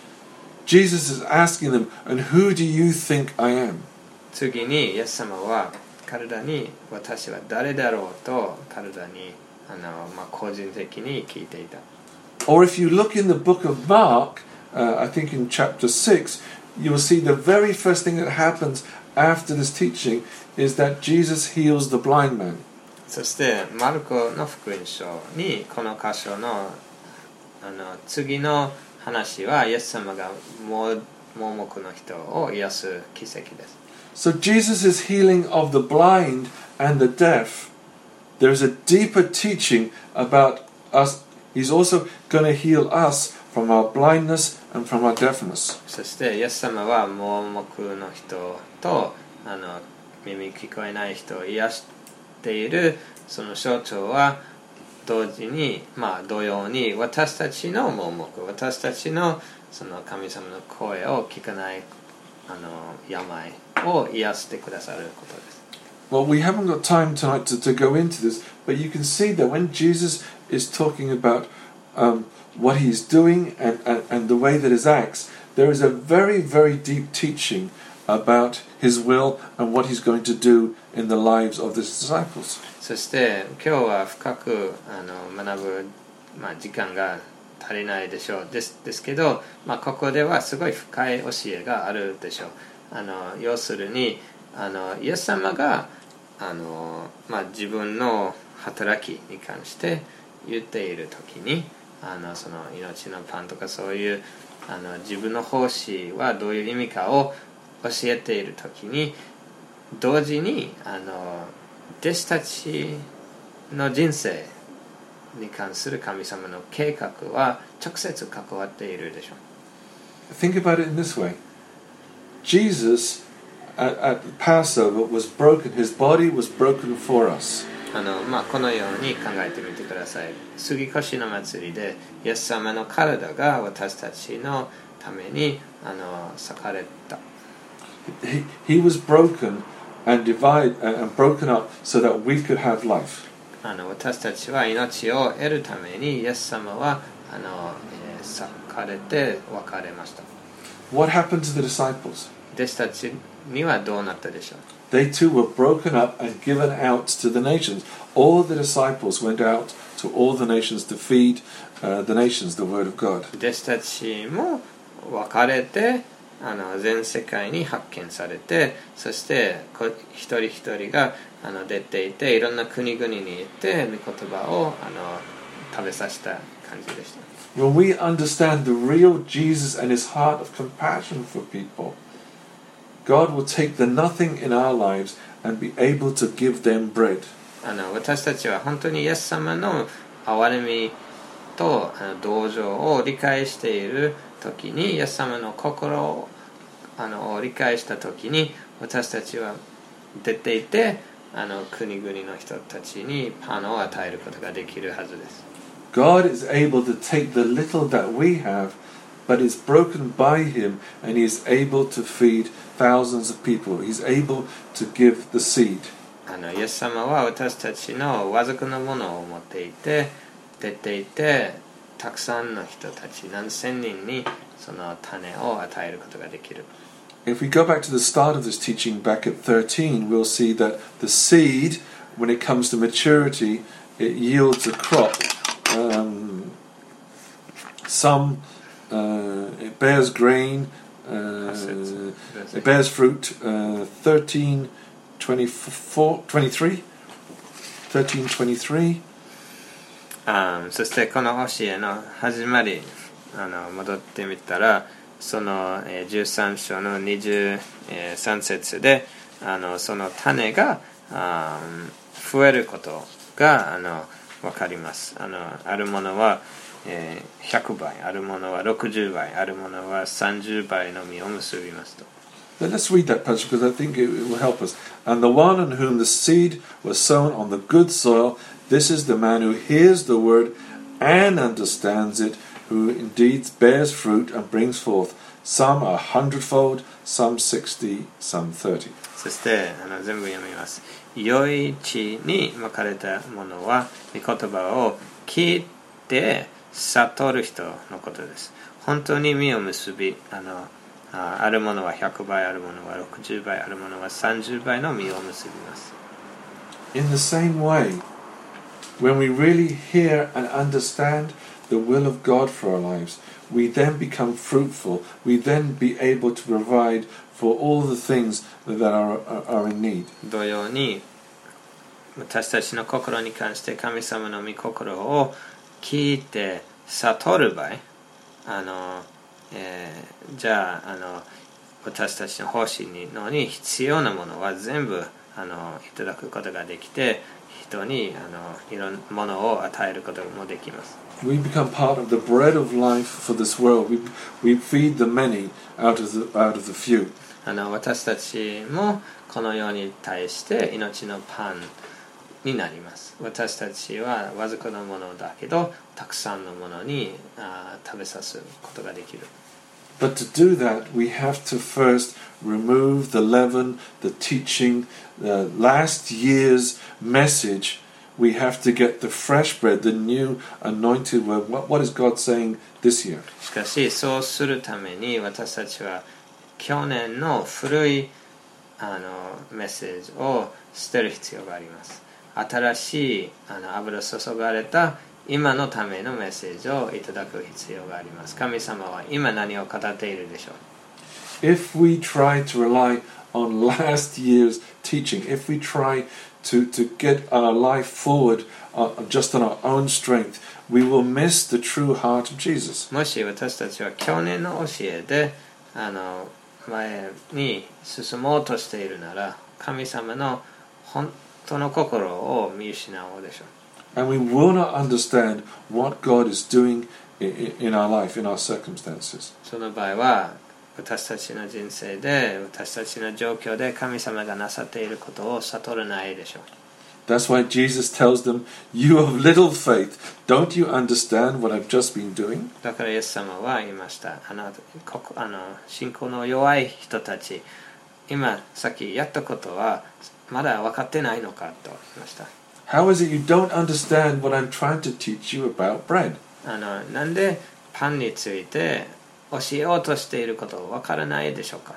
Jesus is asking them, and who do you think I am? 次にイエス様は彼らに私は誰だろうと彼らにあの、まあ、個人的に聞いていた。 Or if you look in the book of Mark, uh, I think in chapter six, you will see the very first thing that happens after this teaching is that Jesus heals the blind man. そしてマルコの福音書にこの箇所のあの次の話はイエス様が盲目の人を癒す奇跡です。 So Jesus' healing of the blind and the deaf, there is a deeper teaching about us. He's also going to heal us from our blindness and from our deafness. そしてイエス様は盲目の人とあの耳聞こえない人を癒しているその象徴は同時に、まあ、同様に私たちの盲目、私たちのその神様の声を聞かないあの病を癒してくださることです。 Well, we haven't got time tonight to, to go into this, but you can see that when Jesus is talking about um, what he's doing and, and, and the way that he acts, there is a very, very deep teaching about his will and what he's going to do in the lives of the disciples. そして今日は深くあの学ぶ、まあ、時間が足りないでしょうです、ですけど、まあ、ここではすごい深い教えがあるでしょう。あの要するにあのイエス様があの、まあ、自分の働きに関して言っている時にあのその命のパンとかそういうあの自分の奉仕はどういう意味かを教えている時に同時にあの弟子たちの人生に関する神様の計画は直接関わっているでしょう。 Think about it in this way. Jesus at, at Passover was broken. His body was broken for us. あのまあ、このように考えてみてください。杉越の祭りでイエス様の体が私たちのためにあの裂かれた。 He, he was broken and divided and broken up so that we could have life. あの私たちは命を得るためにイエス様はあの、えー、裂かれて別れました。 What happened to the disciples? 弟子たちにはどうなったでしょう。 They too were broken up and given out to the nations. All the disciples went out to all the nations to feed uh, the nations the word of God. 弟子たちも分かれてあの全世界に発見されて、そしてこ一人一人があの出ていていろんな国々に行って御言葉をあの食べさせた感じでした。 When we understand the real Jesus and his heart of compassion for people, God will take the nothing in our lives and be able to give them bread. あの私たちは本当にイエス様の憐れみとあの同情を理解している時に、イエス様の心をあのを理解した時に私たちは出ていてあの国々の人たちにパンを与えることができるはずです。 God is able to take the little that we have, but is broken by him, and he is able to feed thousands of people. He's able to give the seed. あのイエス様は私たちのわずかなものを持っていて出ていてたくさんの人たち何千人にその種を与えることができる。 If we go back to the start of this teaching back at thirteen, we'll see that the seed, when it comes to maturity, it yields a crop. Um, some uh, it bears grain, uh, it bears fruit. Uh, thirteen, twenty-four, twenty-three, thirteen, twenty-three. あそしてこの教えの始まりあの戻ってみたらその、えー、じゅうさん章のにじゅうさん節であのその種があ増えることがあの分かります。あのあるものは、えー、ひゃくばい、あるものはろくじゅうばい、あるものはさんじゅうばいの実を結びますと。 Let's read that passage because I think it will help us. And the one on whom the seed was sown on the good soil, this is the man who hears the word and understands it, who indeed bears fruit and brings forth some a hundredfold, some sixty, some thirty. そしてあの全部読みます。良い地にまかれたものは御言葉を聞いて悟る人のことです。本当に実を結び、あの あ, あるものはひゃくばい、あるものはろくじゅうばい、あるものはさんじゅうばいの実を結びます。 In the same way, when we really hear and understand the will of God for our lives, we then become fruitful. We then be able to provide for all the things that are, are, are in need. 同様に私たちの心に関して神様の御心を聞いて悟る場合、あのえー、じゃあ、あの私たちの奉仕のに必要なものは全部あのいただくことができて人にあのいろんなものを与えることもできます。 We become part of the bread of life for this world. We, we feed the many out of the, out of the few. あの私たちもこの世に対して命のパンになります。私たちはわずかなものだけどたくさんのものにあ食べさすことができる。 But to do that, we have to first remove the leaven, the teaching, the last year's message we have to get the fresh bread, the new anointed word. What, what is God saying this year? しかしそうするために私たちは去年の古いあのメッセージを捨てる必要があります。新しいあの油注がれた今のためのメッセージをいただく必要があります。神様は今何を語っているでしょう。 If we try to rely on last year's teaching, if we try to, to get our life forward uh, just on our own strength, we will miss the true heart of Jesus. もし私たちは去年の教えであの前に進もうとしているなら、神様の本当の心を見失おうでしょう。 And we will not understand what God is doing in, in our life, in our circumstances. その場合は私たちの人生で私たちの状況で神様がなさっていることを悟らないでしょう。 That's why Jesus tells them, "You of little faith, don't you understand what I've just been doing?" だからイエス様は言いました。あの、ここ、あの信仰の弱い人たち、今さっきやったことはまだ分かってないのかと言いました。 How is it you don't understand what I'm trying to teach you about bread? あのなんでパンについて教えようとしていることを分からないでしょうか。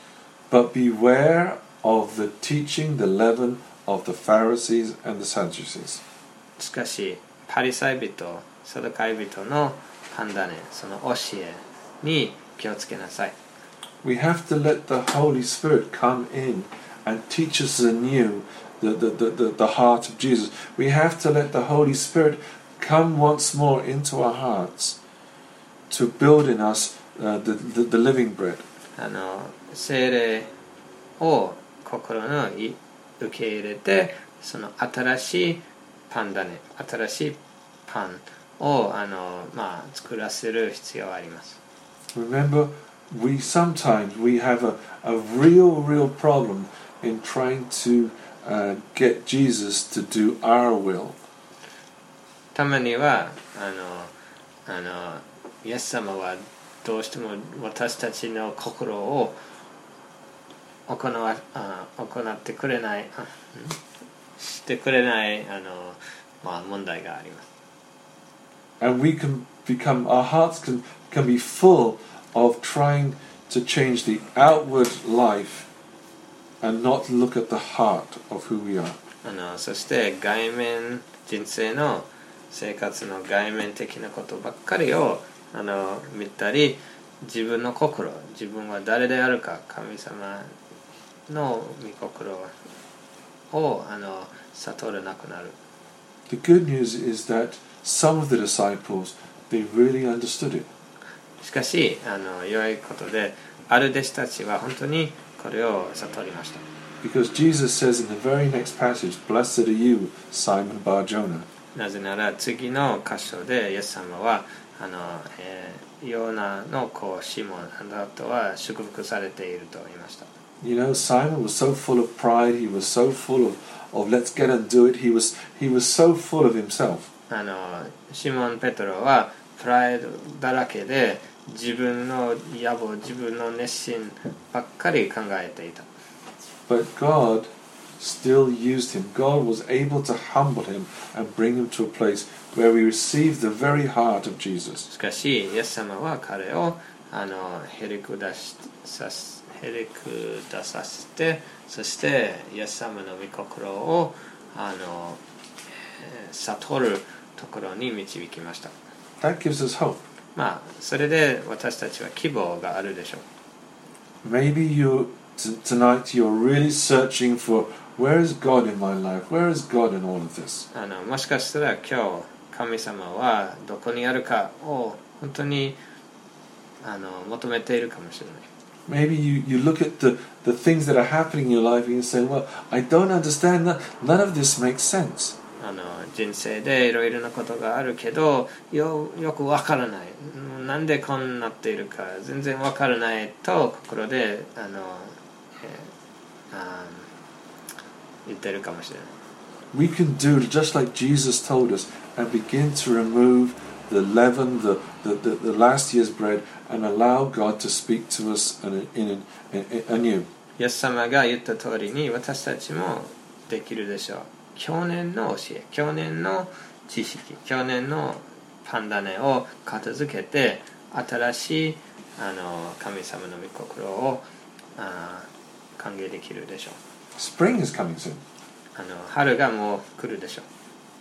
But beware of the teaching, the leaven of the Pharisees and the Sadducees. しかしパリサイ人、サドカイ人の判断、その教えに気をつけなさい。 We have to let the Holy Spirit come in and teach us anew the, the, the, the, the heart of Jesus. We have to let the Holy Spirit come once more into our hearts to build in us uh, the, the, the living bread. あの聖霊を心のい受け入れて、その新しいパンだね、新しいパンをあの、まあ、作らせる必要があります。 Remember, we sometimes we have a, a real, real problem in trying to uh, get Jesus to do our will. たまにはあのあのイエス様はどうしても私たちの心を行わあ行ってくれないあしてくれないあの、まあ、問題があります。 And we can become, our hearts can, can be full of trying to change the outward life and not look at the heart of who we are. あのそして外面人生の生活の外面的なことばっかりをあの見たり、自分の心、自分は誰であるか、神様の御心をあの悟れなくなる。 The good news is that some of the disciples, they really understood it. しかしあの良いことで、ある弟子たちは本当にこれを悟りました。 Because Jesus says in the very next passage, "Blessed are you, Simon Bar-Jonah." なぜなら次の箇所でイエス様はあの、えー、ヨナの子シモンあなたは祝福されていると言いました。 You know, Simon was so full of pride, he was so full of, of let's get and do it, he was, he was so full of himself. あのシモン・ペトロはプライドだらけで自分の野望、自分の熱心ばっかり考えていた。 But God still used him. God was able to humble him and bring him to a place where we receive the very heart of Jesus. しかしイエス様は彼をあのへりくだしさへりくださせて、そしてイエス様の御心をあの、えー、悟るところに導きました。 That gives us hope. まあそれで私たちは希望があるでしょう。 Maybe you t- tonight you're really searching for where is God in my life? Where is God in all of this? あのもしかしたら今日神様はどこにあるかを本当にあの求めているかもしれない。 Maybe you, you look at the, the things that are happening in your life and you say, well, I don't understand that. None of this makes sense. あの人生でいろいろなことがあるけど よ, よくわからない、なんでこうなっているか全然わからないと心であの、えー、あ言ってるかもしれない。 We can do just like Jesus told us and begin to remove the leaven, the, the, the, the last year's bread, and allow God to speak to us in, in, in, in, anew. イエス様が言った通りに私たちもできるでしょう。 去年の教え、去年の知識、去年のパンダネを片付けて、新しいあの神様の御心をあ歓迎できるでしょう。 Spring is coming soon. あの春がもう来るでしょう。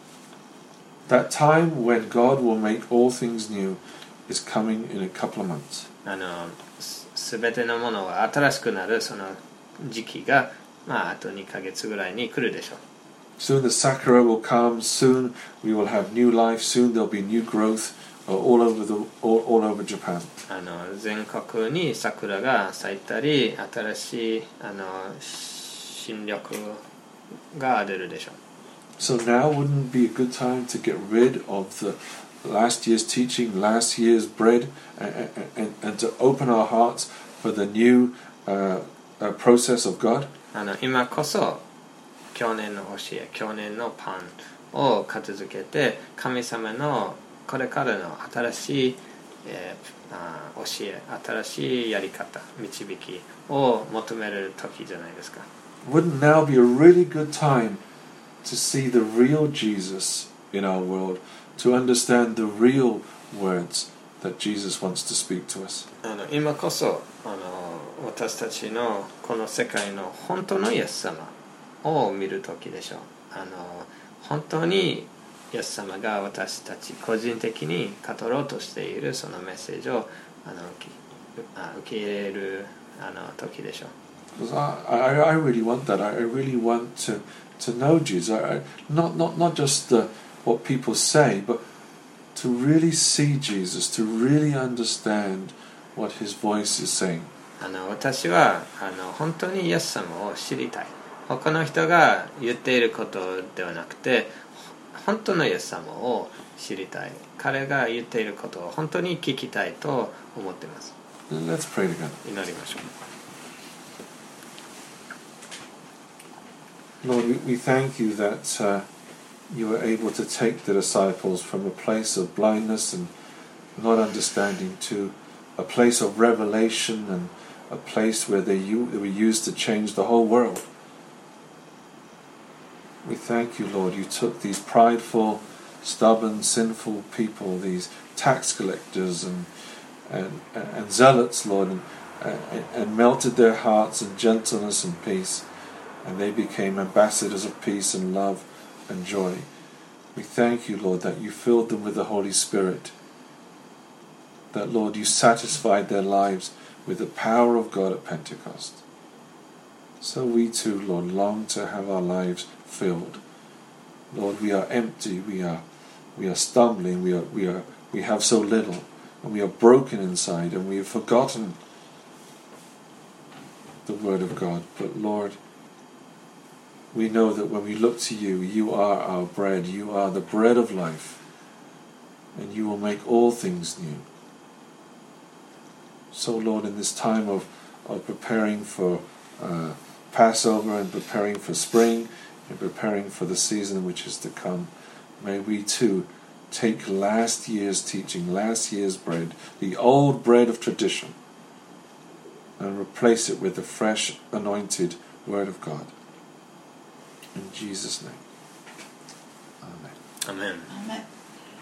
That time when God will make all things new is coming in a couple of months. あのすべてのものが新しくなるその時期が、まあ、あとにかげつぐらいに来るでしょう。 Soon the sakura will come. Soon we will have new life. Soon there'll be new growth uh, all over the all, all over Japan. あの全国に桜が咲いたり、新しいあの新緑が出るでしょう。 So now wouldn't it be a good time to get rid of the last year's teaching, last year's bread, and, and, and to open our hearts for the new uh, uh, process of God? あの今こそ去年の教え、去年のパンを片付けて、神様のこれからの新しい、えー、あ教え、新しいやり方、導きを求める時じゃないですか。 Wouldn't now be a really good time to see the real Jesus in our world, to understand the real words that Jesus wants to speak to us? あの今こそあの私たちのこの世界の本当のイエス様を見る時でしょう。あの本当にイエス様が私たち個人的に語ろうとしているそのメッセージをあの受け入れるあの時でしょう。 Because I, I, I really want that. I really want to, to know Jesus. I, I, not, not, not just the, what people say, but to really see Jesus, to really understand what his voice is saying. あの私はあの本当にイエス様を知りたい。他の人が言っていることではなくて、本当のイエス様を知りたい。彼が言っていることを本当に聞きたいと思っています。 Let's pray together. 祈りましょう。 Lord, we, we thank you that uh, you were able to take the disciples from a place of blindness and not understanding to a place of revelation and a place where they, u- they were used to change the whole world. We thank you, Lord, you took these prideful, stubborn, sinful people, these tax collectors and and, and zealots, Lord, and, and, and melted their hearts in gentleness and peace, and they became ambassadors of peace and love and joy. We thank you, Lord, that you filled them with the Holy Spirit, that, Lord, you satisfied their lives with the power of God at Pentecost. So we too, Lord, long to have our lives filled. Lord, we are empty, we are we are stumbling, we are we are we have so little, and we are broken inside, and we have forgotten the Word of God. But Lord, we know that when we look to you, you are our bread, you are the bread of life, and you will make all things new. So Lord, in this time of, of preparing for uh, Passover and preparing for spring and preparing for the season which is to come, may we too take last year's teaching, last year's bread, the old bread of tradition, and replace it with the fresh, anointed Word of God. In Jesus' name. Amen. Amen. Amen.